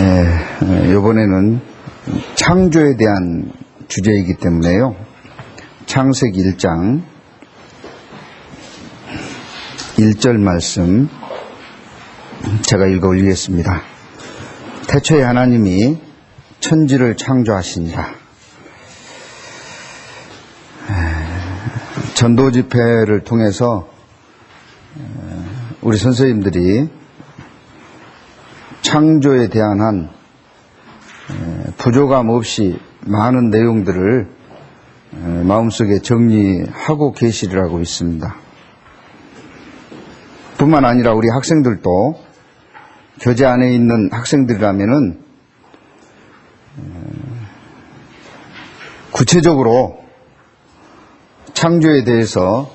이번에는 창조에 대한 주제이기 때문에요. 창세기 1장 1절 말씀 제가 읽어 올리겠습니다. 태초에 하나님이 천지를 창조하시니라. 전도 집회를 통해서 우리 선생님들이 창조에 대한 한 부족함 없이 많은 내용들을 마음속에 정리하고 계시리라고 있습니다. 뿐만 아니라 우리 학생들도 교재 안에 있는 학생들이라면은 구체적으로 창조에 대해서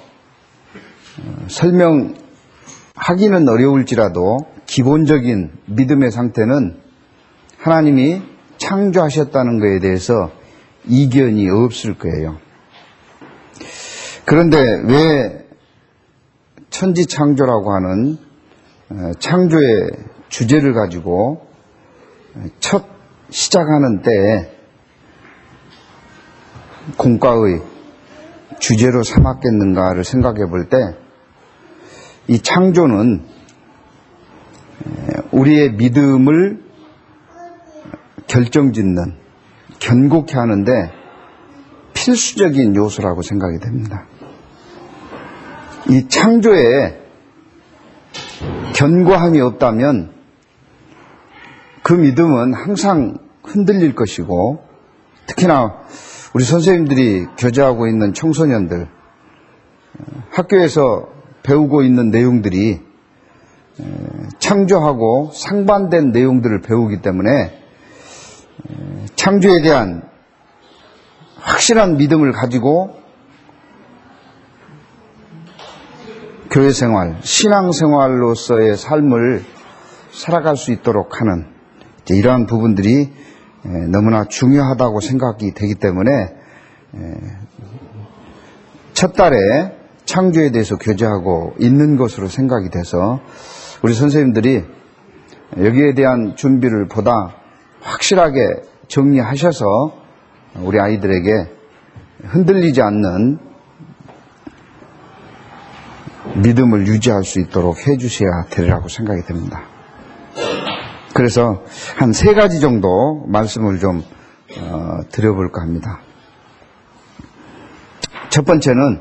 설명하기는 어려울지라도 기본적인 믿음의 상태는 하나님이 창조하셨다는 것에 대해서 이견이 없을 거예요. 그런데 왜 천지창조라고 하는 창조의 주제를 가지고 첫 시작하는 때에 공과의 주제로 삼았겠는가를 생각해 볼 때 이 창조는 우리의 믿음을 결정짓는, 견고케 하는데 필수적인 요소라고 생각이 됩니다. 이 창조에 견고함이 없다면 그 믿음은 항상 흔들릴 것이고, 특히나 우리 선생님들이 교제하고 있는 청소년들, 학교에서 배우고 있는 내용들이 창조하고 상반된 내용들을 배우기 때문에 창조에 대한 확실한 믿음을 가지고 교회생활, 신앙생활로서의 삶을 살아갈 수 있도록 하는 이러한 부분들이 너무나 중요하다고 생각이 되기 때문에 첫 달에 창조에 대해서 교제하고 있는 것으로 생각이 돼서 우리 선생님들이 여기에 대한 준비를 보다 확실하게 정리하셔서 우리 아이들에게 흔들리지 않는 믿음을 유지할 수 있도록 해주셔야 되리라고 생각이 됩니다. 그래서 한 3가지 정도 말씀을 좀 드려볼까 합니다. 첫 번째는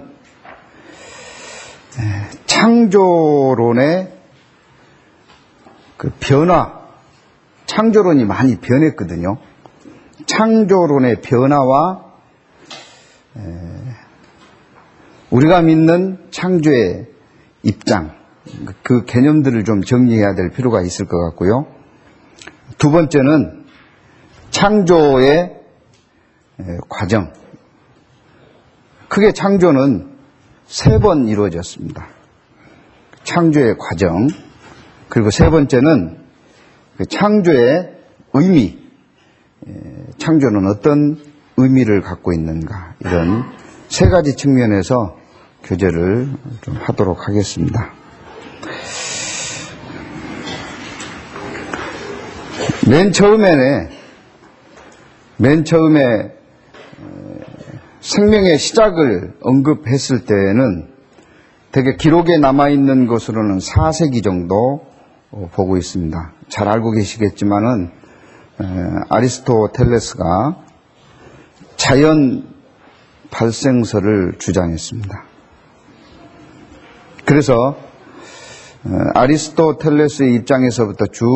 창조론의 그 변화, 창조론이 많이 변했거든요. 창조론의 변화와 우리가 믿는 창조의 입장, 그 개념들을 좀 정리해야 될 필요가 있을 것 같고요. 두 번째는 창조의 과정. 크게 창조는 3번 이루어졌습니다. 창조의 과정. 그리고 세 번째는 창조의 의미. 창조는 어떤 의미를 갖고 있는가. 이런 3가지 측면에서 교제를 좀 하도록 하겠습니다. 맨 처음에 생명의 시작을 언급했을 때에는 되게 기록에 남아있는 것으로는 4세기 정도 보고 있습니다. 잘 알고 계시겠지만은 아리스토텔레스가 자연 발생설을 주장했습니다. 그래서 아리스토텔레스의 입장에서부터 쭉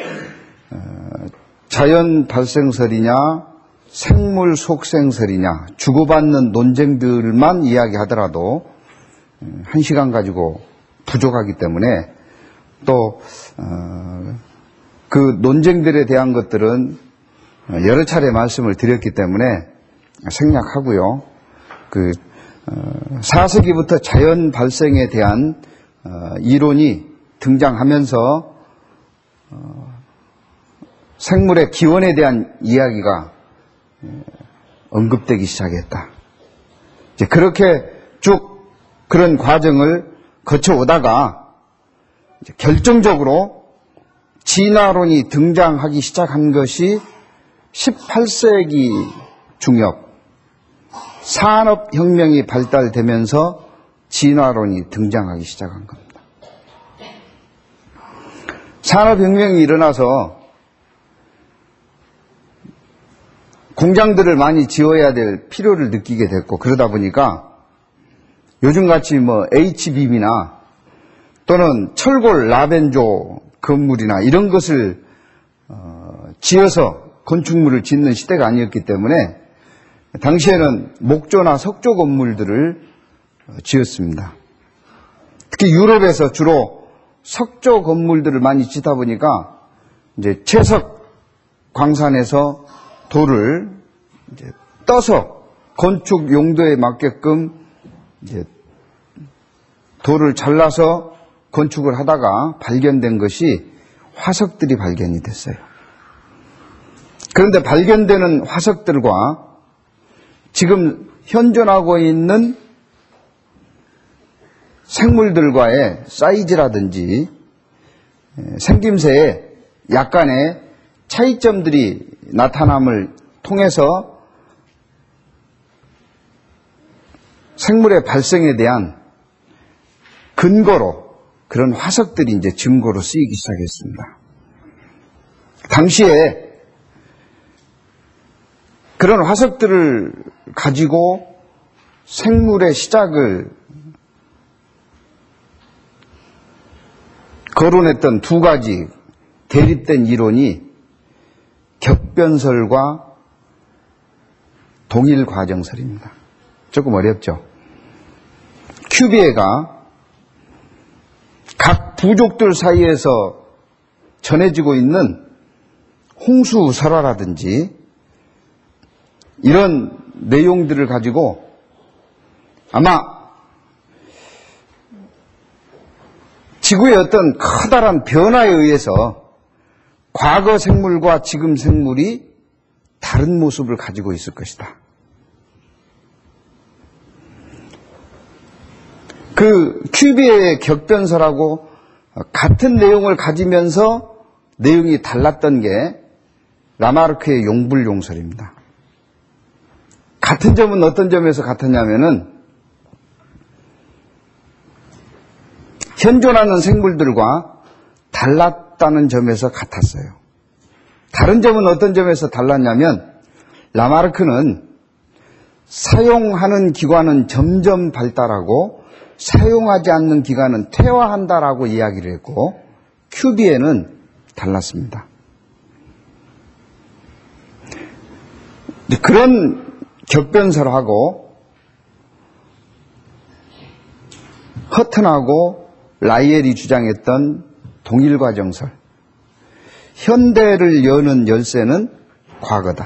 자연 발생설이냐 생물 속생설이냐 주고받는 논쟁들만 이야기하더라도 1시간 가지고 부족하기 때문에 또 그 논쟁들에 대한 것들은 여러 차례 말씀을 드렸기 때문에 생략하고요. 4세기부터 자연 발생에 대한 이론이 등장하면서 생물의 기원에 대한 이야기가 언급되기 시작했다. 이제 그렇게 쭉 그런 과정을 거쳐오다가 이제 결정적으로 진화론이 등장하기 시작한 것이 18세기 중엽 산업혁명이 발달되면서 진화론이 등장하기 시작한 겁니다. 산업혁명이 일어나서 공장들을 많이 지어야 될 필요를 느끼게 됐고, 그러다 보니까 요즘같이 H빔이나 또는 철골 라벤조 건물이나 이런 것을 지어서 건축물을 짓는 시대가 아니었기 때문에 당시에는 목조나 석조 건물들을 지었습니다. 특히 유럽에서 주로 석조 건물들을 많이 짓다 보니까 이제 채석 광산에서 돌을 이제 떠서 건축 용도에 맞게끔 이제 돌을 잘라서 건축을 하다가 발견된 것이 화석들이 발견이 됐어요. 그런데 발견되는 화석들과 지금 현존하고 있는 생물들과의 사이즈라든지 생김새에 약간의 차이점들이 나타남을 통해서 생물의 발생에 대한 근거로 그런 화석들이 이제 증거로 쓰이기 시작했습니다. 당시에 그런 화석들을 가지고 생물의 시작을 거론했던 두 가지 대립된 이론이 격변설과 동일과정설입니다. 조금 어렵죠. 큐비에가 각 부족들 사이에서 전해지고 있는 홍수설화라든지 이런 내용들을 가지고 아마 지구의 어떤 커다란 변화에 의해서 과거 생물과 지금 생물이 다른 모습을 가지고 있을 것이다. 그 큐비에의 격변설하고 같은 내용을 가지면서 내용이 달랐던 게 라마르크의 용불용설입니다. 같은 점은 어떤 점에서 같았냐면은 현존하는 생물들과 달랐다는 점에서 같았어요. 다른 점은 어떤 점에서 달랐냐면 라마르크는 사용하는 기관은 점점 발달하고 사용하지 않는 기관은 퇴화한다라고 이야기를 했고 큐비에는 달랐습니다. 그런 격변설하고 허튼하고 라이엘이 주장했던 동일과정설, 현대를 여는 열쇠는 과거다.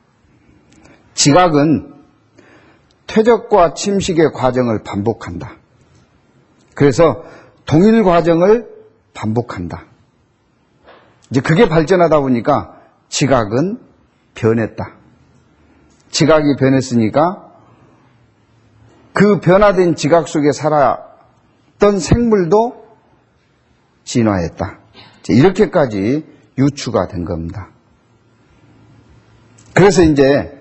지각은 퇴적과 침식의 과정을 반복한다. 그래서 동일과정을 반복한다. 이제 그게 발전하다 보니까 지각은 변했다. 지각이 변했으니까 그 변화된 지각 속에 살았던 생물도 진화했다. 이렇게까지 유추가 된 겁니다. 그래서 이제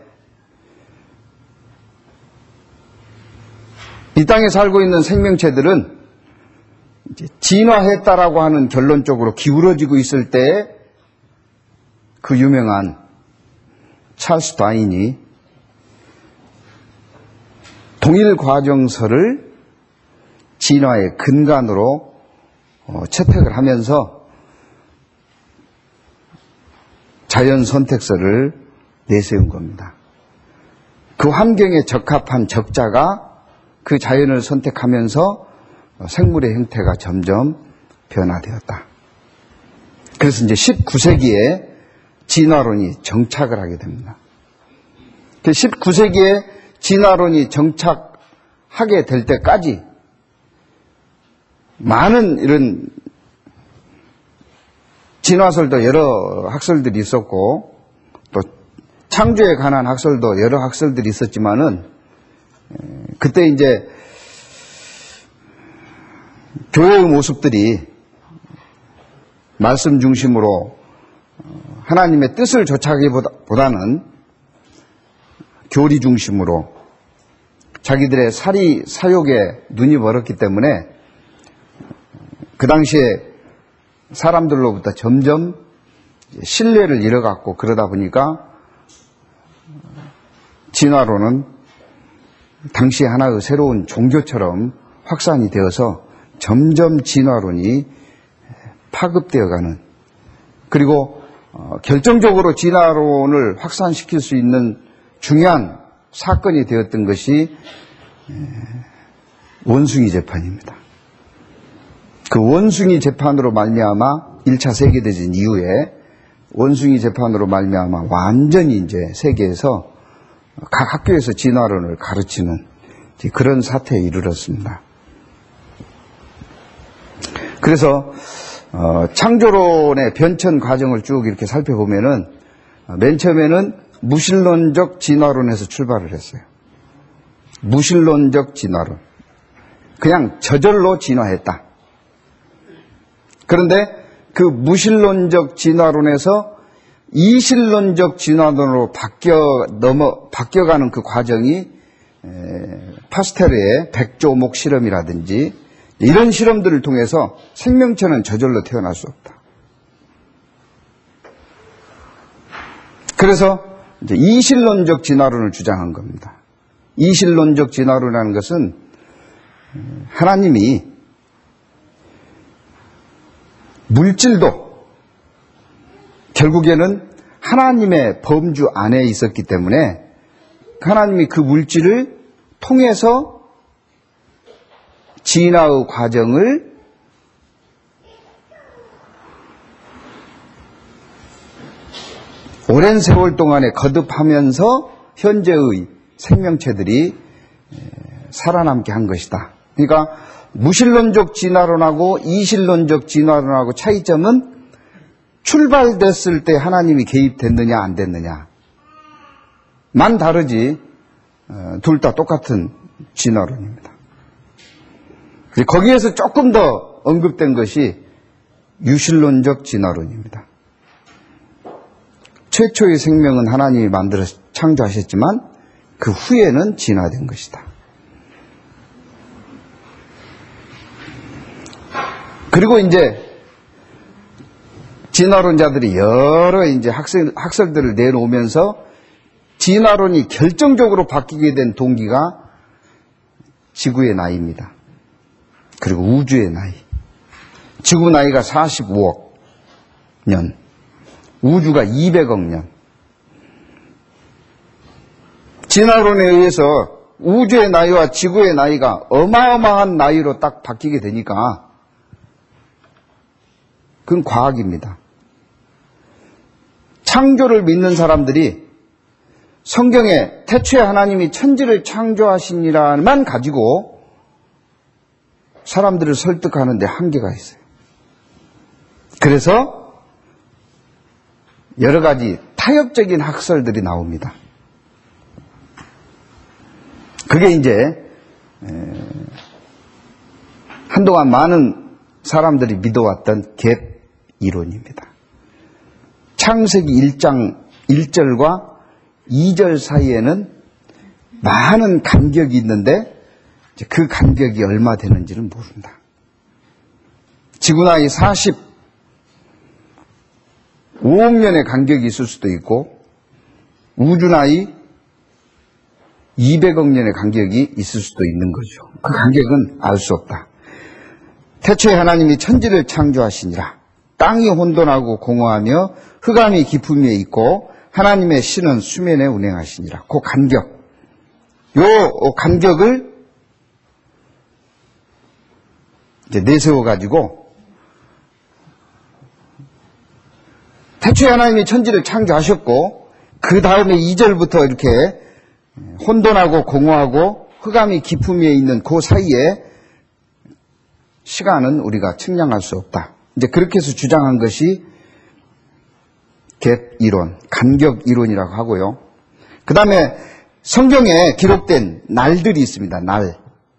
이 땅에 살고 있는 생명체들은 이제 진화했다라고 하는 결론 쪽으로 기울어지고 있을 때 그 유명한 찰스 다윈이 동일과정설을 진화의 근간으로 채택을 하면서 자연선택설을 내세운 겁니다. 그 환경에 적합한 적자가 그 자연을 선택하면서 생물의 형태가 점점 변화되었다. 그래서 이제 19세기에 진화론이 정착을 하게 됩니다. 19세기에 진화론이 정착하게 될 때까지 많은 이런 진화설도 여러 학설들이 있었고 또 창조에 관한 학설도 여러 학설들이 있었지만은 그때 이제 교회의 모습들이 말씀 중심으로 하나님의 뜻을 좇아가기보다는 교리 중심으로 자기들의 사욕에 눈이 멀었기 때문에 그 당시에 사람들로부터 점점 신뢰를 잃어갔고, 그러다 보니까 진화론은 당시 하나의 새로운 종교처럼 확산이 되어서 점점 진화론이 파급되어가는, 그리고 결정적으로 진화론을 확산시킬 수 있는 중요한 사건이 되었던 것이 원숭이 재판입니다. 그 원숭이 재판으로 말미암아 1차 세계대전 이후에 원숭이 재판으로 말미암아 완전히 이제 세계에서 각 학교에서 진화론을 가르치는 그런 사태에 이르렀습니다. 그래서 창조론의 변천 과정을 쭉 이렇게 살펴보면은 맨 처음에는 무신론적 진화론에서 출발을 했어요. 무신론적 진화론. 그냥 저절로 진화했다. 그런데 그 무신론적 진화론에서 이신론적 진화론으로 바뀌어가는 그 과정이 파스텔의 백조목 실험이라든지 이런 실험들을 통해서 생명체는 저절로 태어날 수 없다. 그래서 이제 이신론적 진화론을 주장한 겁니다. 이신론적 진화론이라는 것은 하나님이 물질도 결국에는 하나님의 범주 안에 있었기 때문에 하나님이 그 물질을 통해서 진화의 과정을 오랜 세월 동안에 거듭하면서 현재의 생명체들이 살아남게 한 것이다. 그러니까 무신론적 진화론하고 이신론적 진화론하고 차이점은 출발됐을 때 하나님이 개입됐느냐 안 됐느냐 만 다르지 둘 다 똑같은 진화론입니다. 거기에서 조금 더 언급된 것이 유신론적 진화론입니다. 최초의 생명은 하나님이 만들어 창조하셨지만 그 후에는 진화된 것이다. 그리고 이제 진화론자들이 여러 이제 학설들을 내놓으면서 진화론이 결정적으로 바뀌게 된 동기가 지구의 나이입니다. 그리고 우주의 나이. 지구 나이가 45억 년, 우주가 200억 년. 진화론에 의해서 우주의 나이와 지구의 나이가 어마어마한 나이로 딱 바뀌게 되니까 그건 과학입니다. 창조를 믿는 사람들이 성경에 태초에 하나님이 천지를 창조하시니라만 가지고 사람들을 설득하는 데 한계가 있어요. 그래서 여러 가지 타협적인 학설들이 나옵니다. 그게 이제 한동안 많은 사람들이 믿어왔던 갭 이론입니다. 창세기 1장 1절과 2절 사이에는 많은 간격이 있는데 그 간격이 얼마 되는지는 모른다. 지구 나이 45억 년의 간격이 있을 수도 있고 우주 나이 200억 년의 간격이 있을 수도 있는 거죠. 그 간격은 알 수 없다. 태초에 하나님이 천지를 창조하시니라. 땅이 혼돈하고 공허하며 흑암이 깊음 위에 있고 하나님의 신은 수면에 운행하시니라. 그 간격. 요 간격을 이제 내세워가지고 태초에 하나님이 천지를 창조하셨고 그 다음에 2절부터 이렇게 혼돈하고 공허하고 흑암이 깊음 위에 있는 그 사이에 시간은 우리가 측량할 수 없다. 이제 그렇게 해서 주장한 것이 갭 이론, 간격 이론이라고 하고요. 그 다음에 성경에 기록된 날들이 있습니다. 날.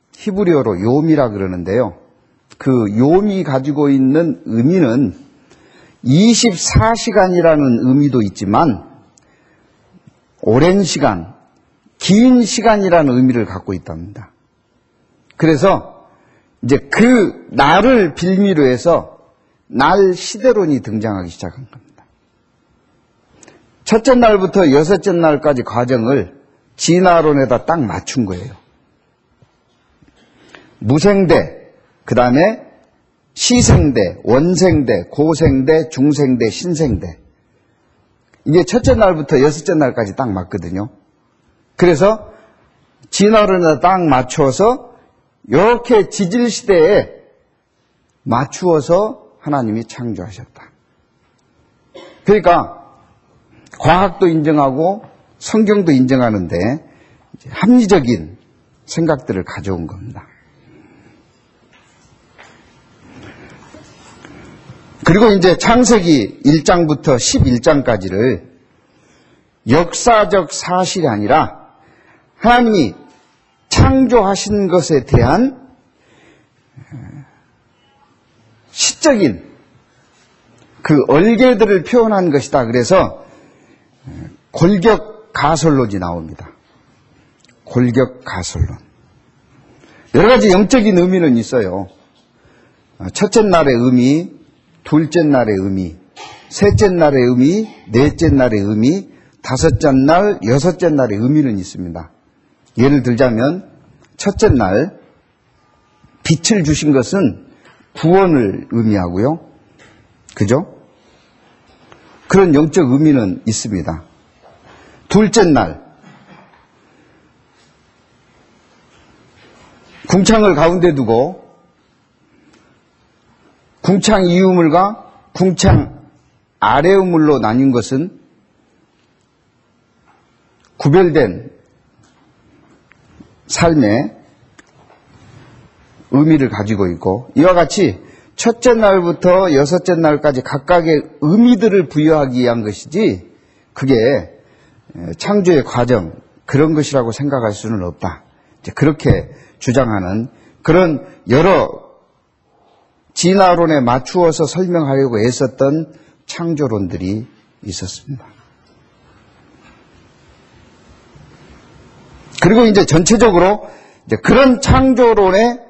히브리어로 요미라 그러는데요. 그 요미 가지고 있는 의미는 24시간이라는 의미도 있지만 오랜 시간, 긴 시간이라는 의미를 갖고 있답니다. 그래서 이제 그 날을 빌미로 해서 날 시대론이 등장하기 시작한 겁니다. 첫째 날부터 여섯째 날까지 과정을 진화론에다 딱 맞춘 거예요. 무생대, 그 다음에 시생대, 원생대, 고생대, 중생대, 신생대. 이게 첫째 날부터 여섯째 날까지 딱 맞거든요. 그래서 진화론에다 딱 맞춰서 이렇게 지질시대에 맞추어서 하나님이 창조하셨다. 그러니까 과학도 인정하고 성경도 인정하는데 합리적인 생각들을 가져온 겁니다. 그리고 이제 창세기 1장부터 11장까지를 역사적 사실이 아니라 하나님이 창조하신 것에 대한 시적인 그 얼개들을 표현한 것이다. 그래서 골격가설론이 나옵니다. 골격가설론. 여러 가지 영적인 의미는 있어요. 첫째 날의 의미, 둘째 날의 의미, 셋째 날의 의미, 넷째 날의 의미, 다섯째 날, 여섯째 날의 의미는 있습니다. 예를 들자면 첫째 날 빛을 주신 것은 구원을 의미하고요. 그죠? 그런 영적 의미는 있습니다. 둘째 날 궁창을 가운데 두고 궁창 이우물과 궁창 아래우물로 나뉜 것은 구별된 삶의 의미를 가지고 있고, 이와 같이 첫째 날부터 여섯째 날까지 각각의 의미들을 부여하기 위한 것이지 그게 창조의 과정 그런 것이라고 생각할 수는 없다. 이제 그렇게 주장하는 그런 여러 진화론에 맞추어서 설명하려고 애썼던 창조론들이 있었습니다. 그리고 이제 전체적으로 이제 그런 창조론의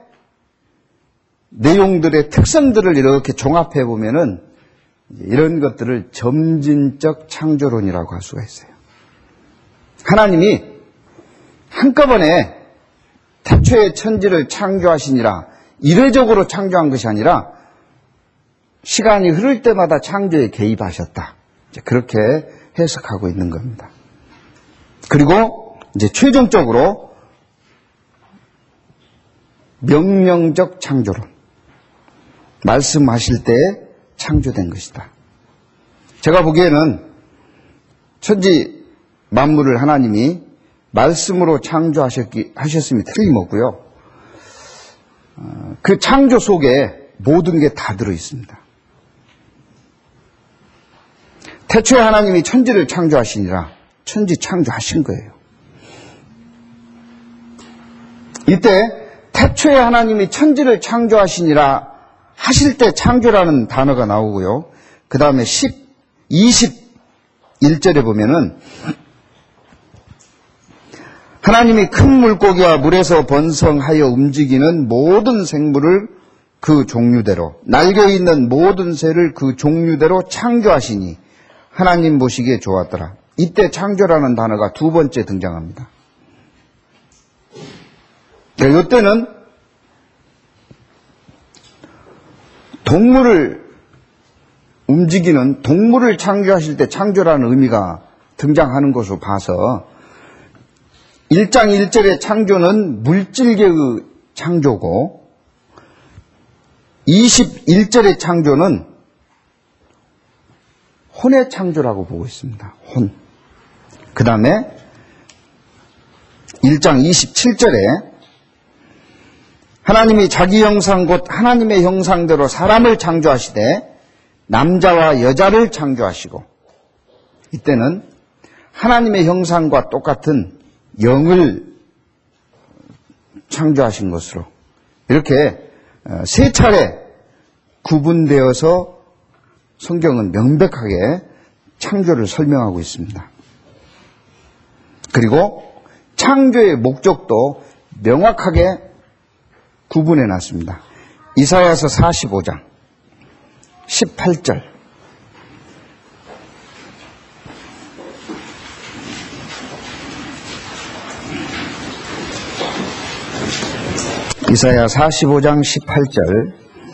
내용들의 특성들을 이렇게 종합해 보면은 이런 것들을 점진적 창조론이라고 할 수가 있어요. 하나님이 한꺼번에 태초에 천지를 창조하시니라 이례적으로 창조한 것이 아니라 시간이 흐를 때마다 창조에 개입하셨다. 이제 그렇게 해석하고 있는 겁니다. 그리고 이제 최종적으로 명령적 창조론. 말씀하실 때 창조된 것이다. 제가 보기에는 천지 만물을 하나님이 말씀으로 창조하셨음이 틀림없고요. 그 창조 속에 모든 게 다 들어있습니다. 태초에 하나님이 천지를 창조하시니라 천지 창조하신 거예요. 이때 태초에 하나님이 천지를 창조하시니라 하실 때 창조라는 단어가 나오고요. 그 다음에 21절에 보면은 하나님이 큰 물고기와 물에서 번성하여 움직이는 모든 생물을 그 종류대로 날개있는 모든 새를 그 종류대로 창조하시니 하나님 보시기에 좋았더라. 이때 창조라는 단어가 두 번째 등장합니다. 이때는 동물을 움직이는 동물을 창조하실 때 창조라는 의미가 등장하는 것으로 봐서 1장 1절의 창조는 물질계의 창조고 21절의 창조는 혼의 창조라고 보고 있습니다. 혼. 그 다음에 1장 27절에 하나님이 자기 형상 곧 하나님의 형상대로 사람을 창조하시되 남자와 여자를 창조하시고 이때는 하나님의 형상과 똑같은 영을 창조하신 것으로 이렇게 세 차례 구분되어서 성경은 명백하게 창조를 설명하고 있습니다. 그리고 창조의 목적도 명확하게 구분해 놨습니다. 이사야서 45장 18절. 이사야 45장 18절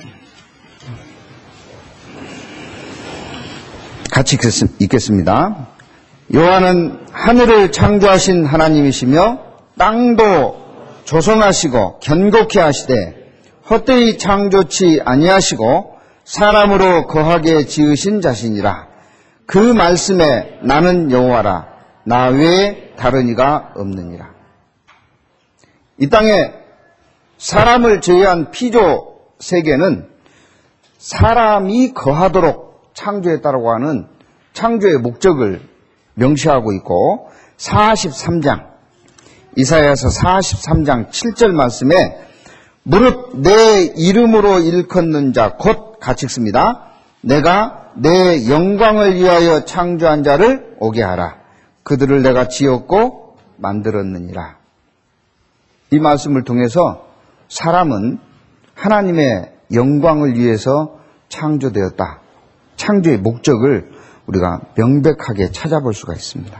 같이 읽겠습니다. 여호와는 하늘을 창조하신 하나님이시며 땅도 조성하시고 견고케 하시되 헛되이 창조치 아니하시고 사람으로 거하게 지으신 자신이라. 그 말씀에 나는 여호와라 나 외에 다른 이가 없느니라. 이 땅에 사람을 제외한 피조 세계는 사람이 거하도록 창조했다고 하는 창조의 목적을 명시하고 있고, 43장 이사야서 43장 7절 말씀에 무릇 내 이름으로 일컫는 자 곧 같이 읽습니다. 내가 내 영광을 위하여 창조한 자를 오게 하라. 그들을 내가 지었고 만들었느니라. 이 말씀을 통해서 사람은 하나님의 영광을 위해서 창조되었다. 창조의 목적을 우리가 명백하게 찾아볼 수가 있습니다.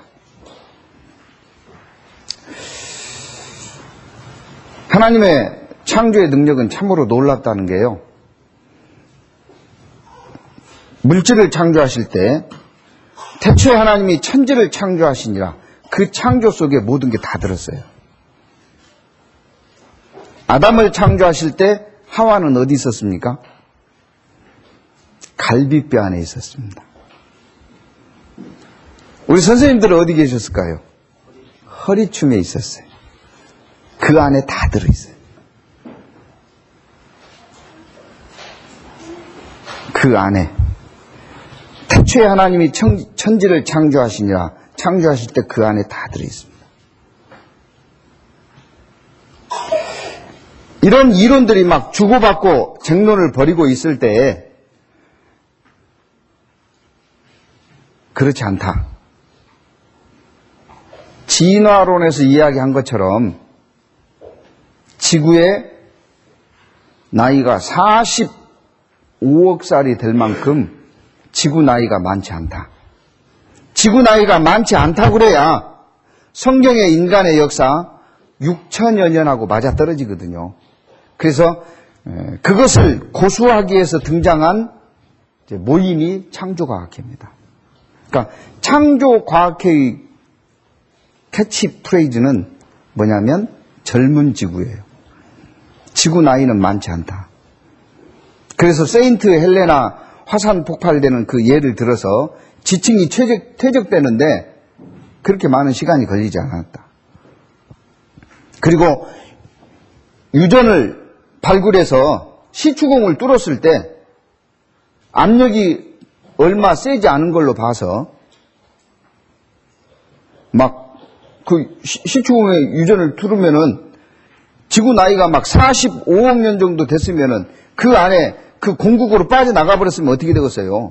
하나님의 창조의 능력은 참으로 놀랍다는 게요. 물질을 창조하실 때 태초에 하나님이 천지를 창조하시니라. 그 창조 속에 모든 게 다 들었어요. 아담을 창조하실 때 하와는 어디 있었습니까? 갈비뼈 안에 있었습니다. 우리 선생님들은 어디 계셨을까요? 허리춤에 있었어요. 그 안에 다 들어있어요. 그 안에 태초에 하나님이 천지를 창조하시니라. 창조하실 때 그 안에 다 들어있습니다. 이런 이론들이 막 주고받고 쟁론을 벌이고 있을 때에 그렇지 않다. 진화론에서 이야기한 것처럼 지구의 나이가 45억 살이 될 만큼 지구 나이가 많지 않다. 지구 나이가 많지 않다고 그래야 성경의 인간의 역사 6천여 년하고 맞아떨어지거든요. 그래서 그것을 고수하기 위해서 등장한 모임이 창조과학회입니다. 그러니까 창조과학회의 캐치프레이즈는 뭐냐면 젊은 지구예요. 지구 나이는 많지 않다. 그래서 세인트 헬레나 화산 폭발되는 그 예를 들어서 지층이 퇴적되는데 그렇게 많은 시간이 걸리지 않았다. 그리고 유전을 발굴해서 시추공을 뚫었을 때 압력이 얼마 세지 않은 걸로 봐서 막 그 시추공의 유전을 뚫으면은 지구 나이가 막 45억 년 정도 됐으면은 그 안에 그 공국으로 빠져나가 버렸으면 어떻게 되겠어요?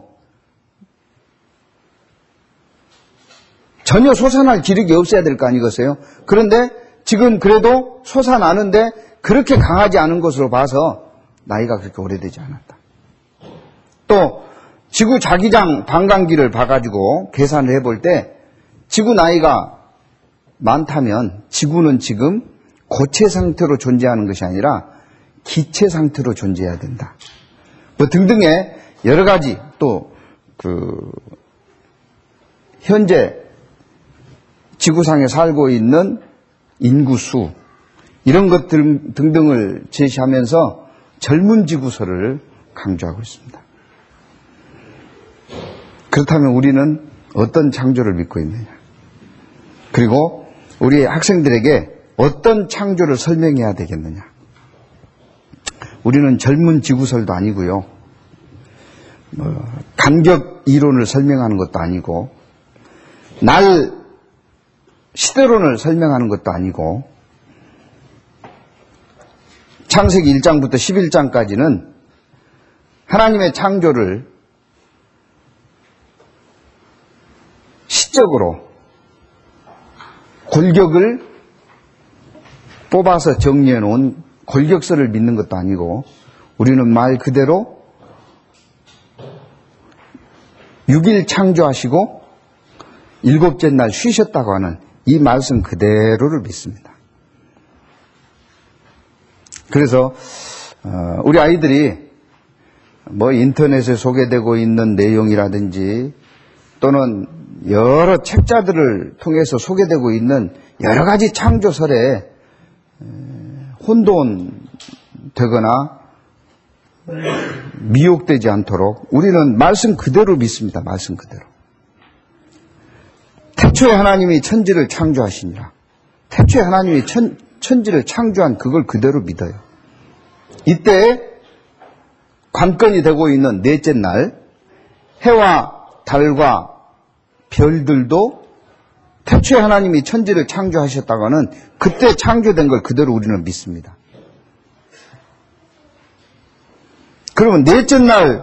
전혀 솟아날 기력이 없어야 될 거 아니겠어요? 그런데 지금 그래도 솟아나는데 그렇게 강하지 않은 것으로 봐서 나이가 그렇게 오래되지 않았다. 또 지구 자기장 반감기를 봐가지고 계산을 해볼 때 지구 나이가 많다면 지구는 지금 고체 상태로 존재하는 것이 아니라 기체 상태로 존재해야 된다. 뭐 등등의 여러 가지 또 현재 지구상에 살고 있는 인구수 이런 것들 등등을 제시하면서 젊은 지구설을 강조하고 있습니다. 그렇다면 우리는 어떤 창조를 믿고 있느냐? 그리고 우리 학생들에게 어떤 창조를 설명해야 되겠느냐? 우리는 젊은 지구설도 아니고요. 간격 이론을 설명하는 것도 아니고 날 시대론을 설명하는 것도 아니고 창세기 1장부터 11장까지는 하나님의 창조를 상식적으로 골격을 뽑아서 정리해 놓은 골격서를 믿는 것도 아니고 우리는 말 그대로 6일 창조하시고 7째 날 쉬셨다고 하는 이 말씀 그대로를 믿습니다. 그래서 우리 아이들이 뭐 인터넷에 소개되고 있는 내용이라든지 또는 여러 책자들을 통해서 소개되고 있는 여러 가지 창조설에 혼돈되거나 미혹되지 않도록 우리는 말씀 그대로 믿습니다. 말씀 그대로. 태초에 하나님이 천지를 창조하시니라. 태초에 하나님이 천지를 창조한 그걸 그대로 믿어요. 이때 관건이 되고 있는 넷째 날 해와 달과 별들도 태초에 하나님이 천지를 창조하셨다가는 그때 창조된 걸 그대로 우리는 믿습니다. 그러면 넷째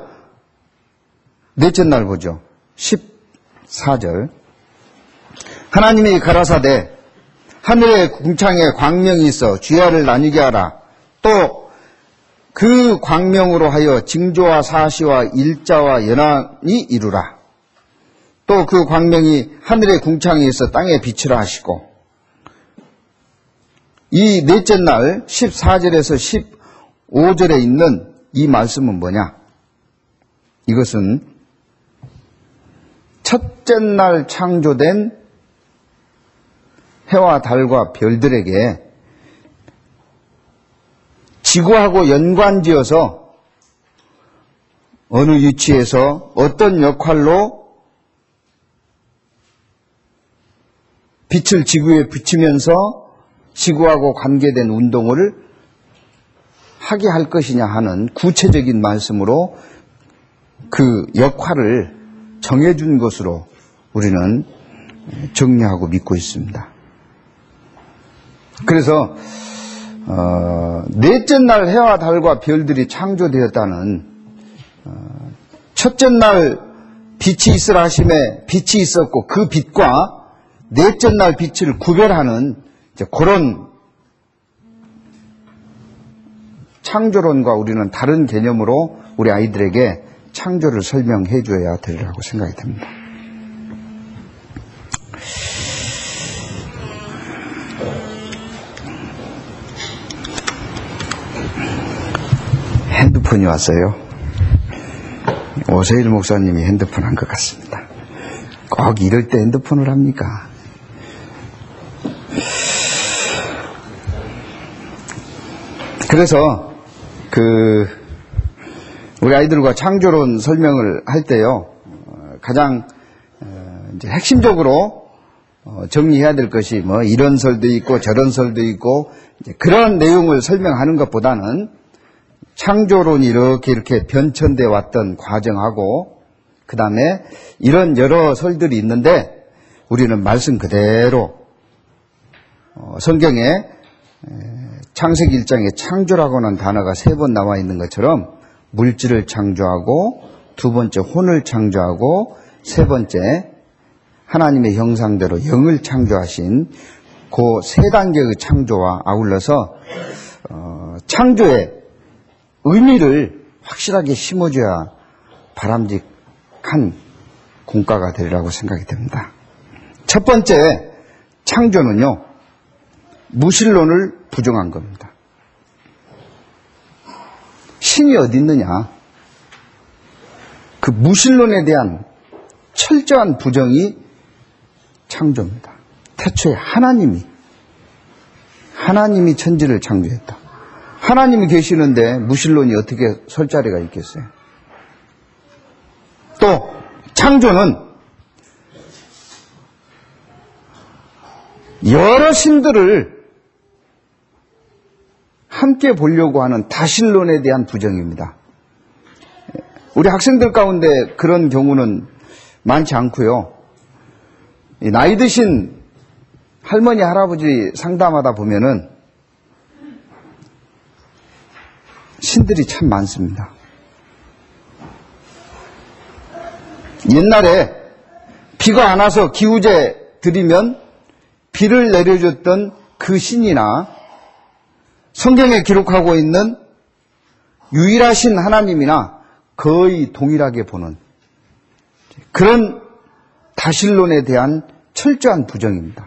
날 보죠. 14절. 하나님이 가라사대 하늘의 궁창에 광명이 있어 주야를 나뉘게 하라. 또 그 광명으로 하여 징조와 사시와 일자와 연한이 이루라. 또 그 광명이 하늘의 궁창에 있어 땅에 비치라 하시고, 이 넷째 날 14절에서 15절에 있는 이 말씀은 뭐냐? 이것은 첫째 날 창조된 해와 달과 별들에게 지구하고 연관지어서 어느 위치에서 어떤 역할로 빛을 지구에 비치면서 지구하고 관계된 운동을 하게 할 것이냐 하는 구체적인 말씀으로 그 역할을 정해준 것으로 우리는 정리하고 믿고 있습니다. 그래서 넷째 날 해와 달과 별들이 창조되었다는 첫째 날 빛이 있으라 하심에 빛이 있었고 그 빛과 넷째 날 빛을 구별하는 그런 창조론과 우리는 다른 개념으로 우리 아이들에게 창조를 설명해 줘야 되리라고 생각이 듭니다. 핸드폰이 왔어요. 오세일 목사님이 핸드폰 한 것 같습니다. 꼭 이럴 때 핸드폰을 합니까? 그래서 우리 아이들과 창조론 설명을 할 때요, 가장 이제 핵심적으로 정리해야 될 것이 뭐 이런 설도 있고 저런 설도 있고 그런 내용을 설명하는 것보다는 창조론이 이렇게 변천되어 왔던 과정하고 그 다음에 이런 여러 설들이 있는데 우리는 말씀 그대로 성경에 창세기 1장에 창조라고 하는 단어가 3번 나와 있는 것처럼 물질을 창조하고 두 번째 혼을 창조하고 세 번째 하나님의 형상대로 영을 창조하신 그 3단계의 창조와 아울러서 창조의 의미를 확실하게 심어줘야 바람직한 공과가 되리라고 생각이 됩니다. 첫 번째 창조는요, 무신론을 부정한 겁니다. 신이 어디 있느냐? 그 무신론에 대한 철저한 부정이 창조입니다. 태초에 하나님이 천지를 창조했다. 하나님이 계시는데 무신론이 어떻게 설 자리가 있겠어요? 또 창조는 여러 신들을 함께 보려고 하는 다신론에 대한 부정입니다. 우리 학생들 가운데 그런 경우는 많지 않고요. 나이 드신 할머니, 할아버지 상담하다 보면은 신들이 참 많습니다. 옛날에 비가 안 와서 기우제 드리면 비를 내려줬던 그 신이나 성경에 기록하고 있는 유일하신 하나님이나 거의 동일하게 보는 그런 다실론에 대한 철저한 부정입니다.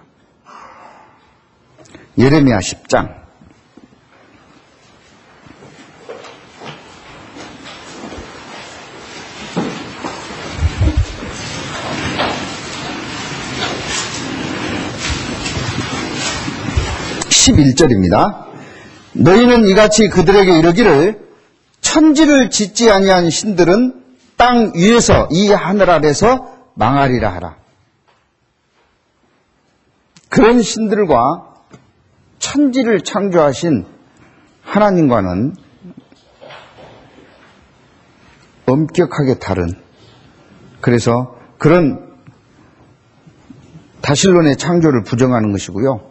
예레미야 10장 11절입니다. 너희는 이같이 그들에게 이르기를 천지를 짓지 아니한 신들은 땅 위에서 이 하늘 아래서 망하리라 하라. 그런 신들과 천지를 창조하신 하나님과는 엄격하게 다른, 그래서 그런 다실론의 창조를 부정하는 것이고요.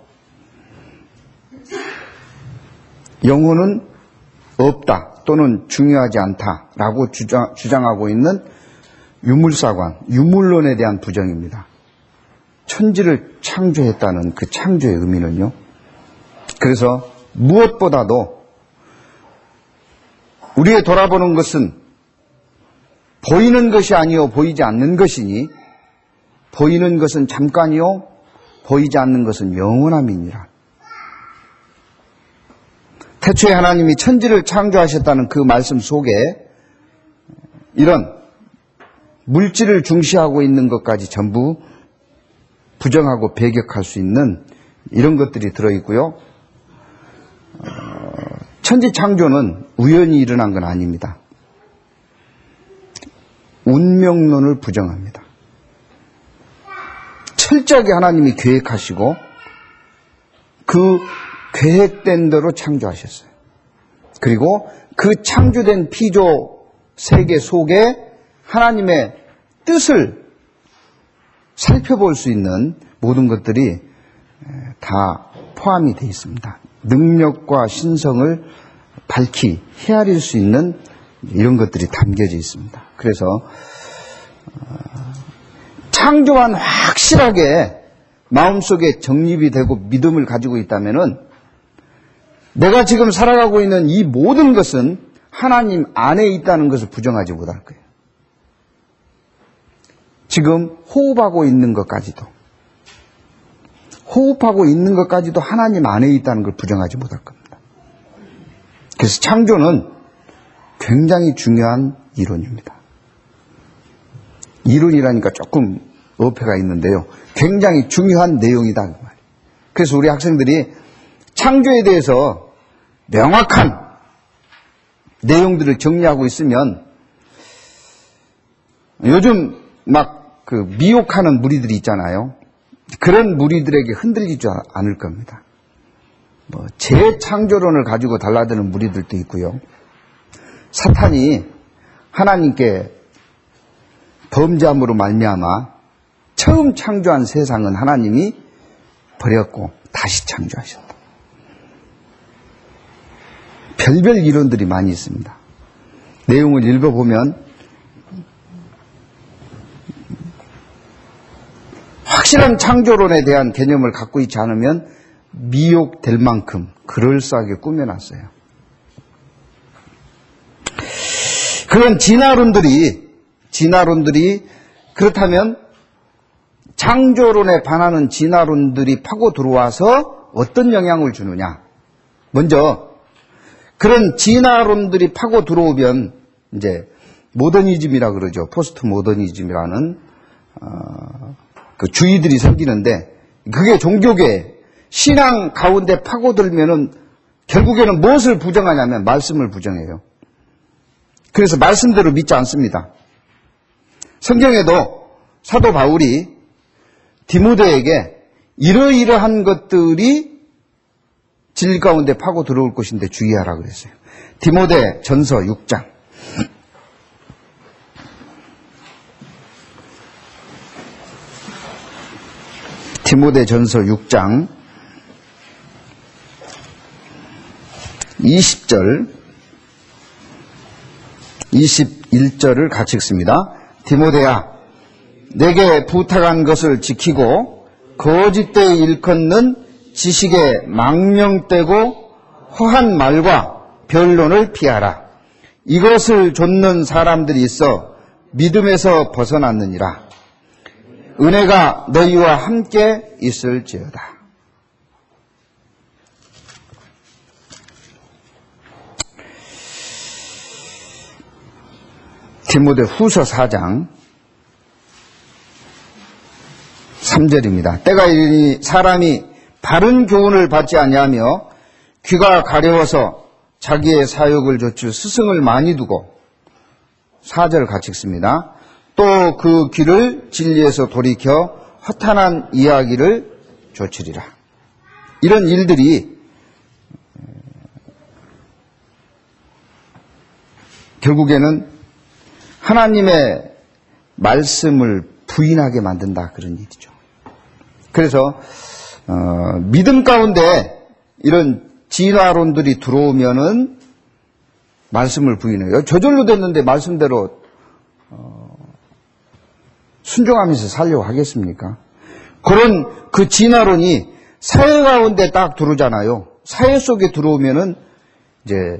영혼은 없다 또는 중요하지 않다라고 주장하고 있는 유물사관, 유물론에 대한 부정입니다. 천지를 창조했다는 그 창조의 의미는요. 그래서 무엇보다도 우리의 돌아보는 것은 보이는 것이 아니요 보이지 않는 것이니 보이는 것은 잠깐이요 보이지 않는 것은 영원함이니라. 태초에 하나님이 천지를 창조하셨다는 그 말씀 속에 이런 물질을 중시하고 있는 것까지 전부 부정하고 배격할 수 있는 이런 것들이 들어있고요. 천지 창조는 우연히 일어난 건 아닙니다. 운명론을 부정합니다. 철저하게 하나님이 계획하시고 그 계획된 대로 창조하셨어요. 그리고 그 창조된 피조 세계 속에 하나님의 뜻을 살펴볼 수 있는 모든 것들이 다 포함이 되어 있습니다. 능력과 신성을 밝히 헤아릴 수 있는 이런 것들이 담겨져 있습니다. 그래서 창조한 확실하게 마음속에 정립이 되고 믿음을 가지고 있다면은 내가 지금 살아가고 있는 이 모든 것은 하나님 안에 있다는 것을 부정하지 못할 거예요. 지금 호흡하고 있는 것까지도 하나님 안에 있다는 걸 부정하지 못할 겁니다. 그래서 창조는 굉장히 중요한 이론입니다. 이론이라니까 조금 어폐가 있는데요. 굉장히 중요한 내용이다 그 말이에요. 그래서 우리 학생들이 창조에 대해서 명확한 내용들을 정리하고 있으면 요즘 막 그 미혹하는 무리들이 있잖아요. 그런 무리들에게 흔들리지 않을 겁니다. 재창조론을 가지고 달라드는 무리들도 있고요. 사탄이 하나님께 범죄함으로 말미암아 처음 창조한 세상은 하나님이 버렸고 다시 창조하셨다. 별별 이론들이 많이 있습니다. 내용을 읽어보면 확실한 창조론에 대한 개념을 갖고 있지 않으면 미혹될 만큼 그럴싸하게 꾸며놨어요. 그런 진화론들이 그렇다면 창조론에 반하는 진화론들이 파고 들어와서 어떤 영향을 주느냐. 먼저 그런 진화론들이 파고 들어오면 이제 모더니즘이라 그러죠. 포스트 모더니즘이라는 그 주의들이 생기는데 그게 종교계 신앙 가운데 파고들면은 결국에는 무엇을 부정하냐면 말씀을 부정해요. 그래서 말씀대로 믿지 않습니다. 성경에도 사도 바울이 디모데에게 이러이러한 것들이 진리 가운데 파고 들어올 것인데 주의하라 그랬어요. 디모데 전서 6장. 디모데 전서 6장 20절 21절을 같이 읽습니다. 디모데야, 내게 부탁한 것을 지키고 거짓되이 일컫는 지식의 망령되고 허한 말과 변론을 피하라. 이것을 좇는 사람들이 있어 믿음에서 벗어났느니라. 은혜가 너희와 함께 있을지어다. 디모데후서 4장 3절입니다. 때가 이르니 사람이 바른 교훈을 받지 아니하며 귀가 가려워서 자기의 사욕을 좇을 스승을 많이 두고 4절 같이 읽습니다. 또 그 귀를 진리에서 돌이켜 허탄한 이야기를 좇으리라. 이런 일들이 결국에는 하나님의 말씀을 부인하게 만든다, 그런 일이죠. 그래서 믿음 가운데 이런 진화론들이 들어오면은 말씀을 부인해요. 저절로 됐는데 말씀대로 순종하면서 살려고 하겠습니까? 그런 그 진화론이 사회 가운데 딱 들어오잖아요. 사회 속에 들어오면은 이제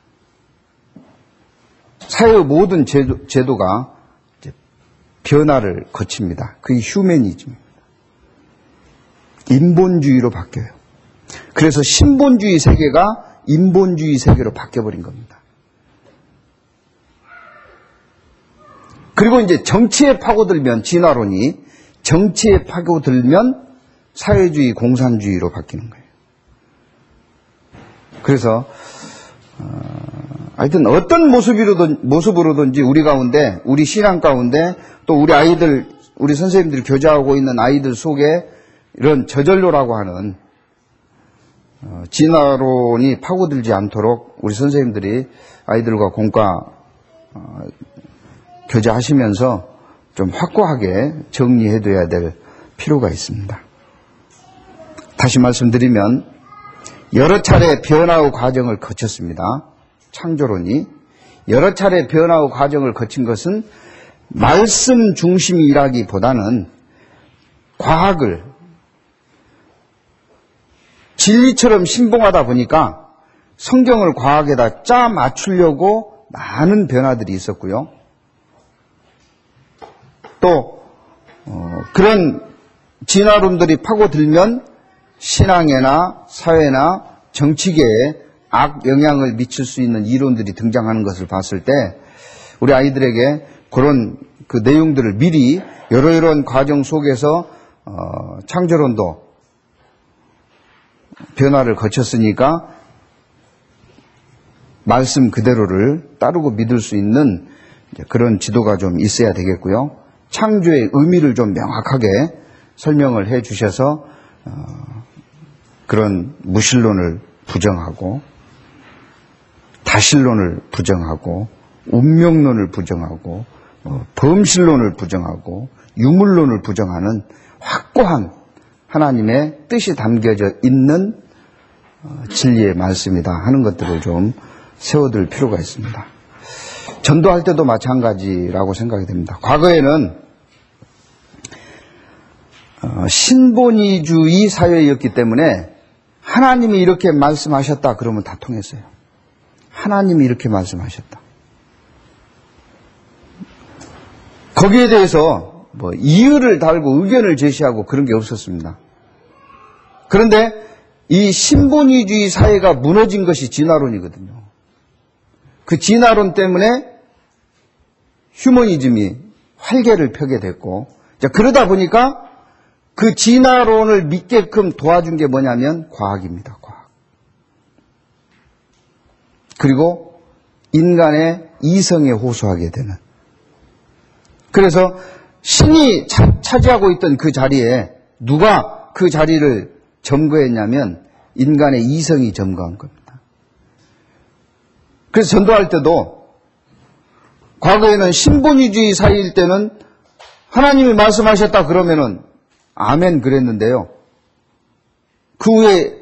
사회의 모든 제도가 이제 변화를 거칩니다. 그게 휴머니즘입니다. 인본주의로 바뀌어요. 그래서 신본주의 세계가 인본주의 세계로 바뀌어버린 겁니다. 그리고 이제 정치에 파고들면, 진화론이 정치에 파고들면 사회주의, 공산주의로 바뀌는 거예요. 그래서 하여튼 어떤 모습으로든지 우리 가운데, 우리 신앙 가운데, 또 우리 아이들, 우리 선생님들이 교제하고 있는 아이들 속에 이런 저절로라고 하는 진화론이 파고들지 않도록 우리 선생님들이 아이들과 공과 교제하시면서 좀 확고하게 정리해둬야 될 필요가 있습니다. 다시 말씀드리면 여러 차례 변화의 과정을 거쳤습니다. 창조론이 여러 차례 변화의 과정을 거친 것은 말씀 중심이라기보다는 과학을 진리처럼 신봉하다 보니까 성경을 과학에다 짜 맞추려고 많은 변화들이 있었고요. 또 그런 진화론들이 파고들면 신앙에나 사회나 정치계에 악 영향을 미칠 수 있는 이론들이 등장하는 것을 봤을 때 우리 아이들에게 그런 그 내용들을 미리 이러이러한 과정 속에서 창조론도 변화를 거쳤으니까 말씀 그대로를 따르고 믿을 수 있는 그런 지도가 좀 있어야 되겠고요. 창조의 의미를 좀 명확하게 설명을 해 주셔서 그런 무신론을 부정하고 다신론을 부정하고 운명론을 부정하고 범신론을 부정하고 유물론을 부정하는 확고한 하나님의 뜻이 담겨져 있는 진리의 말씀이다 하는 것들을 좀 세워둘 필요가 있습니다. 전도할 때도 마찬가지라고 생각이 됩니다. 과거에는 신본위주의 사회였기 때문에 하나님이 이렇게 말씀하셨다 그러면 다 통했어요. 하나님이 이렇게 말씀하셨다. 거기에 대해서 뭐 이유를 달고 의견을 제시하고 그런 게 없었습니다. 그런데 이 신본위주의 사회가 무너진 것이 진화론이거든요. 그 진화론 때문에 휴머니즘이 활개를 펴게 됐고, 그러다 보니까 그 진화론을 믿게끔 도와준 게 뭐냐면 과학입니다. 과학. 그리고 인간의 이성에 호소하게 되는. 그래서 신이 차지하고 있던 그 자리에 누가 그 자리를 점거했냐면 인간의 이성이 점거한 겁니다. 그래서 전도할 때도 과거에는 신본위주의 사회일 때는 하나님이 말씀하셨다 그러면은 아멘 그랬는데요. 그 후에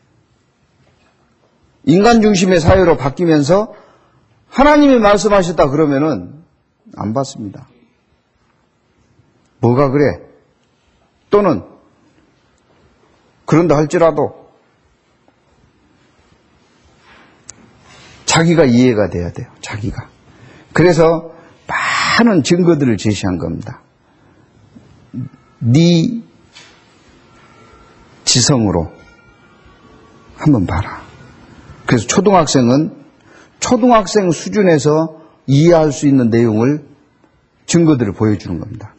인간 중심의 사회로 바뀌면서 하나님이 말씀하셨다 그러면은 안 받습니다. 뭐가 그래? 또는 그런다 할지라도 자기가 이해가 돼야 돼요. 자기가. 그래서 많은 증거들을 제시한 겁니다. 네 지성으로 한번 봐라. 그래서 초등학생은 초등학생 수준에서 이해할 수 있는 내용을 증거들을 보여주는 겁니다.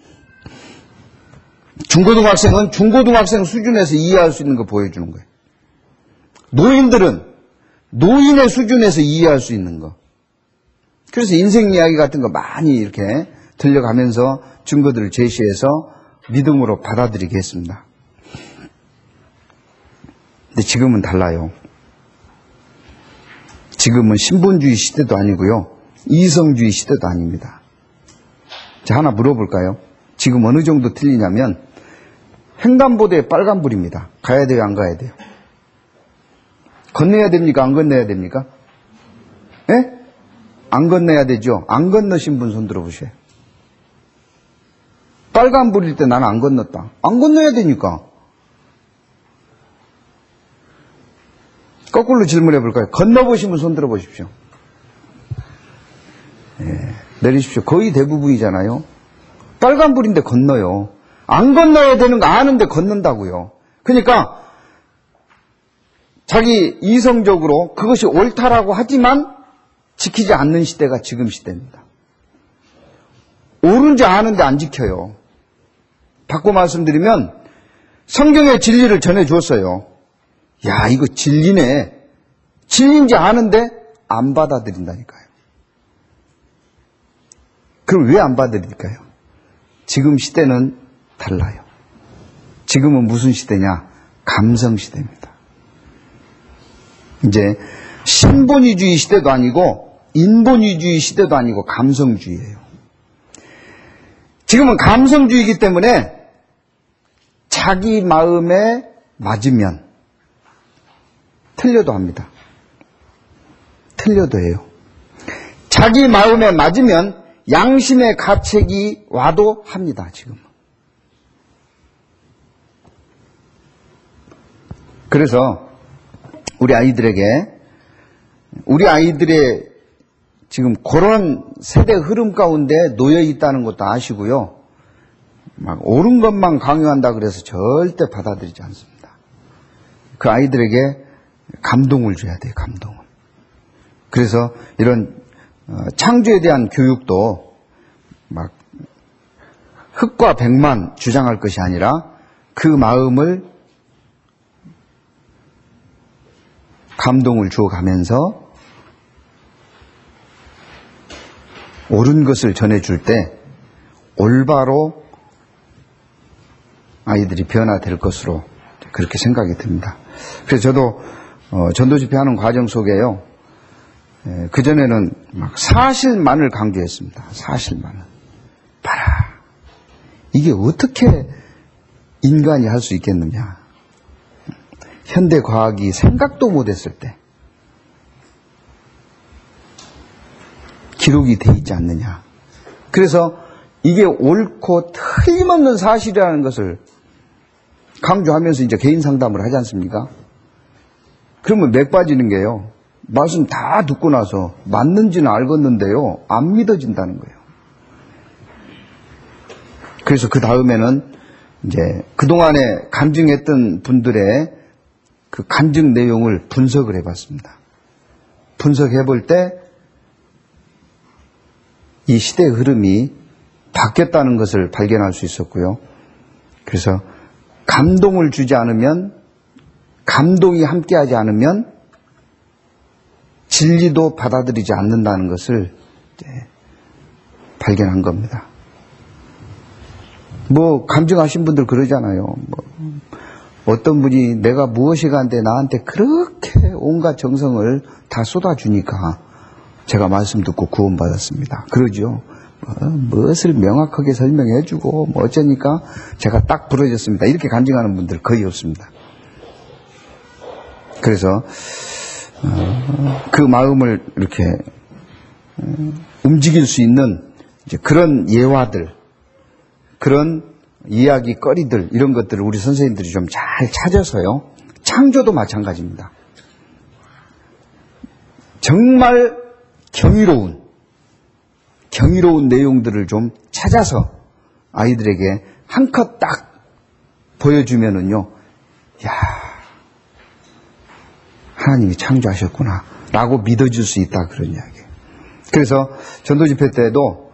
중고등학생은 중고등학생 수준에서 이해할 수 있는 거 보여주는 거예요. 노인들은 노인의 수준에서 이해할 수 있는 거. 그래서 인생 이야기 같은 거 많이 이렇게 들려가면서 증거들을 제시해서 믿음으로 받아들이게 했습니다. 근데 지금은 달라요. 지금은 신본주의 시대도 아니고요. 이성주의 시대도 아닙니다. 자, 하나 물어볼까요? 지금 어느 정도 틀리냐면 횡단보도에 빨간불입니다. 가야 돼요? 안 가야 돼요? 건너야 됩니까? 안 건너야 됩니까? 예? 안 건너야 되죠? 안 건너신 분 손 들어보세요. 빨간불일 때 나는 안 건넜다. 안 건너야 되니까. 거꾸로 질문해 볼까요? 건너보신 분 손 들어보십시오. 예, 내리십시오. 거의 대부분이잖아요. 빨간불인데 건너요. 안 건너야 되는 거 아는데 건넌다고요. 그러니까 자기 이성적으로 그것이 옳다라고 하지만 지키지 않는 시대가 지금 시대입니다. 옳은지 아는데 안 지켜요. 바꿔 말씀드리면 성경의 진리를 전해주었어요. 야, 이거 진리네. 진리인지 아는데 안 받아들인다니까요. 그럼 왜 안 받아들일까요? 지금 시대는 달라요. 지금은 무슨 시대냐? 감성 시대입니다. 이제 신본위주의 시대도 아니고 인본위주의 시대도 아니고 감성주의예요. 지금은 감성주의이기 때문에 자기 마음에 맞으면 틀려도 합니다. 틀려도 해요. 자기 마음에 맞으면 양심의 가책이 와도 합니다. 지금. 그래서 우리 아이들의 지금 그런 세대 흐름 가운데 놓여 있다는 것도 아시고요. 막 옳은 것만 강요한다 그래서 절대 받아들이지 않습니다. 그 아이들에게 감동을 줘야 돼요. 감동을. 그래서 이런 창조에 대한 교육도 막 흑과 백만 주장할 것이 아니라 그 마음을 감동을 주어가면서 옳은 것을 전해줄 때 올바로 아이들이 변화될 것으로 그렇게 생각이 듭니다. 그래서 저도 전도 집회하는 과정 속에요. 그전에는 막 사실만을 강조했습니다. 사실만을. 봐라. 이게 어떻게 인간이 할 수 있겠느냐. 현대 과학이 생각도 못했을 때 기록이 돼 있지 않느냐. 그래서 이게 옳고 틀림없는 사실이라는 것을 강조하면서 이제 개인 상담을 하지 않습니까? 그러면 맥 빠지는 게요. 말씀 다 듣고 나서 맞는지는 알겠는데요. 안 믿어진다는 거예요. 그래서 그 다음에는 이제 그동안에 간증했던 분들의 그 간증 내용을 분석을 해봤습니다. 분석해 볼 때 이 시대의 흐름이 바뀌었다는 것을 발견할 수 있었고요. 그래서 감동을 주지 않으면, 감동이 함께하지 않으면 진리도 받아들이지 않는다는 것을 발견한 겁니다. 뭐 감증하신 분들 그러잖아요. 어떤 분이 내가 무엇이 간데 나한테 그렇게 온갖 정성을 다 쏟아주니까 제가 말씀 듣고 구원받았습니다. 그러죠. 무엇을 명확하게 설명해주고 뭐 어쩌니까 제가 딱 부러졌습니다. 이렇게 간증하는 분들 거의 없습니다. 그래서 그 마음을 이렇게 움직일 수 있는 이제 그런 예화들, 그런 이야기거리들 이런 것들을 우리 선생님들이 좀 잘 찾아서요. 창조도 마찬가지입니다. 정말 경이로운 내용들을 좀 찾아서 아이들에게 한 컷 딱 보여주면은요, 야, 하나님이 창조하셨구나 라고 믿어줄 수 있다, 그런 이야기예요. 그래서 전도집회 때도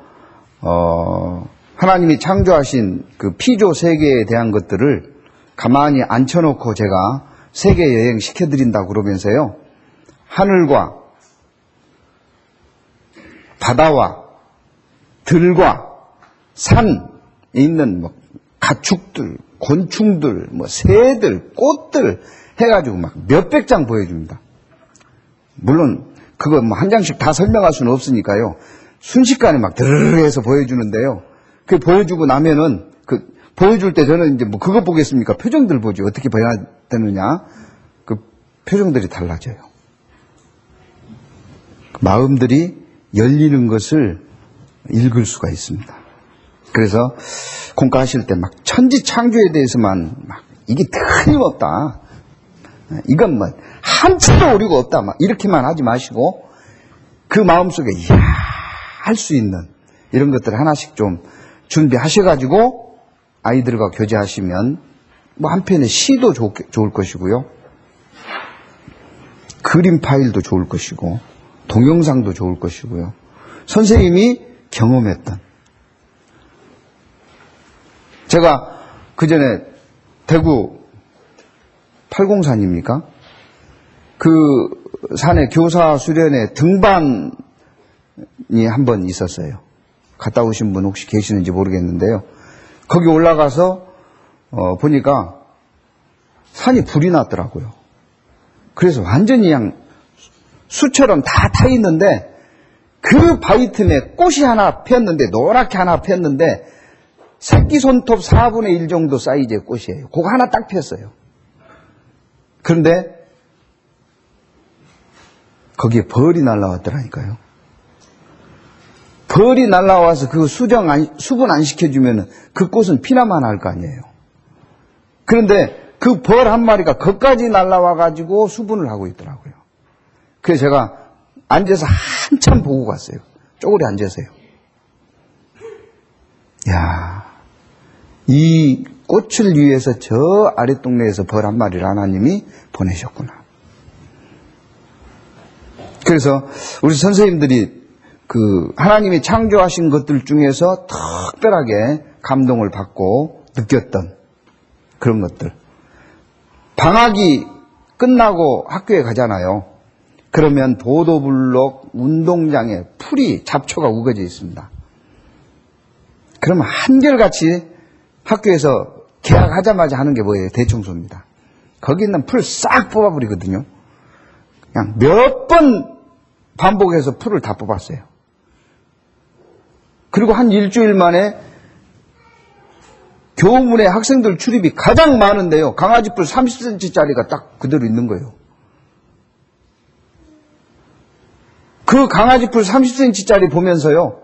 하나님이 창조하신 그 피조 세계에 대한 것들을 가만히 앉혀놓고 제가 세계 여행 시켜드린다고 그러면서요, 하늘과 바다와 들과 산에 있는 뭐 가축들, 곤충들, 뭐 새들, 꽃들 해가지고 막 몇백 장 보여줍니다. 물론 그거 뭐 한 장씩 다 설명할 수는 없으니까요. 순식간에 막 드르르 해서 보여주는데요. 그 보여주고 나면은 그 보여줄 때 저는 이제 뭐 그거 보겠습니까? 표정들 보죠. 어떻게 봐야 되느냐? 그 표정들이 달라져요. 마음들이 열리는 것을 읽을 수가 있습니다. 그래서 공과하실 때 막 천지 창조에 대해서만 막 이게 틀림없다. 이건 뭐 한치도 오류가 없다. 막 이렇게만 하지 마시고 그 마음속에 이야 할 수 있는 이런 것들을 하나씩 좀 준비하셔가지고 아이들과 교제하시면 뭐 한편의 시도 좋을 것이고요. 그림 파일도 좋을 것이고 동영상도 좋을 것이고요. 선생님이 경험했던 제가 그전에 대구 팔공산입니까? 그 산에 교사 수련회 등반이 한 번 있었어요. 갔다 오신 분 혹시 계시는지 모르겠는데요. 거기 올라가서 보니까 산이 불이 났더라고요. 그래서 완전히 그냥 수처럼 다 타 있는데 그 바위 틈에 꽃이 하나 피었는데 노랗게 하나 피었는데 새끼 손톱 4분의 1 정도 사이즈의 꽃이에요. 그거 하나 딱 피었어요. 그런데 거기에 벌이 날라왔더라니까요. 벌이 날라와서 그 수분 안 시켜주면 그 꽃은 피나만 할 거 아니에요. 그런데 그 벌 한 마리가 거기까지 날라와가지고 수분을 하고 있더라고요. 그래서 제가 앉아서 한참 보고 갔어요. 쪼그려 앉아서요. 야, 이 꽃을 위해서 저 아랫동네에서 벌 한 마리를 하나님이 보내셨구나. 그래서 우리 선생님들이 그 하나님이 창조하신 것들 중에서 특별하게 감동을 받고 느꼈던 그런 것들. 방학이 끝나고 학교에 가잖아요. 그러면 보도블록 운동장에 풀이 잡초가 우거져 있습니다. 그러면 한결같이 학교에서 개학하자마자 하는 게 뭐예요? 대청소입니다. 거기 있는 풀 싹 뽑아버리거든요. 그냥 몇 번 반복해서 풀을 다 뽑았어요. 그리고 한 일주일 만에 교문에 학생들 출입이 가장 많은데요. 강아지풀 30cm짜리가 딱 그대로 있는 거예요. 그 강아지풀 30cm짜리 보면서요.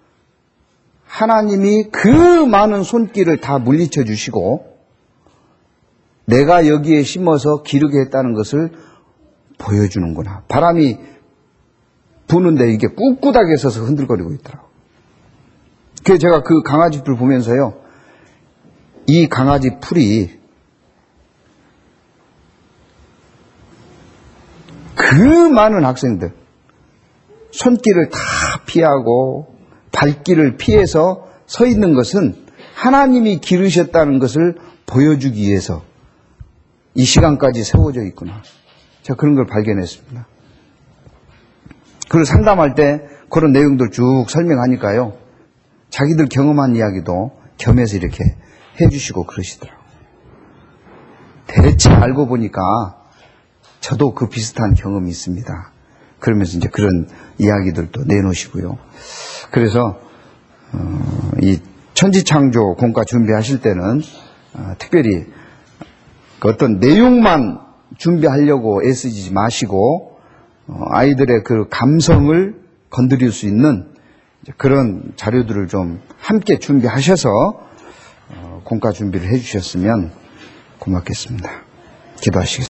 하나님이 그 많은 손길을 다 물리쳐 주시고 내가 여기에 심어서 기르게 했다는 것을 보여주는구나. 바람이 부는데 이게 꿋꿋하게 서서 흔들거리고 있더라고요. 그래서 제가 그 강아지풀 보면서요. 이 강아지 풀이 그 많은 학생들 손길을 다 피하고 발길을 피해서 서 있는 것은 하나님이 기르셨다는 것을 보여주기 위해서 이 시간까지 세워져 있구나. 제가 그런 걸 발견했습니다. 그리고 상담할 때 그런 내용들 쭉 설명하니까요. 자기들 경험한 이야기도 겸해서 이렇게 해주시고 그러시더라고요. 대체 알고 보니까 저도 그 비슷한 경험이 있습니다. 그러면서 이제 그런 이야기들도 내놓으시고요. 그래서 이 천지창조 공과 준비하실 때는 특별히 그 어떤 내용만 준비하려고 애쓰지 마시고 아이들의 그 감성을 건드릴 수 있는 그런 자료들을 좀 함께 준비하셔서 공과 준비를 해주셨으면 고맙겠습니다. 기도하시겠습니다.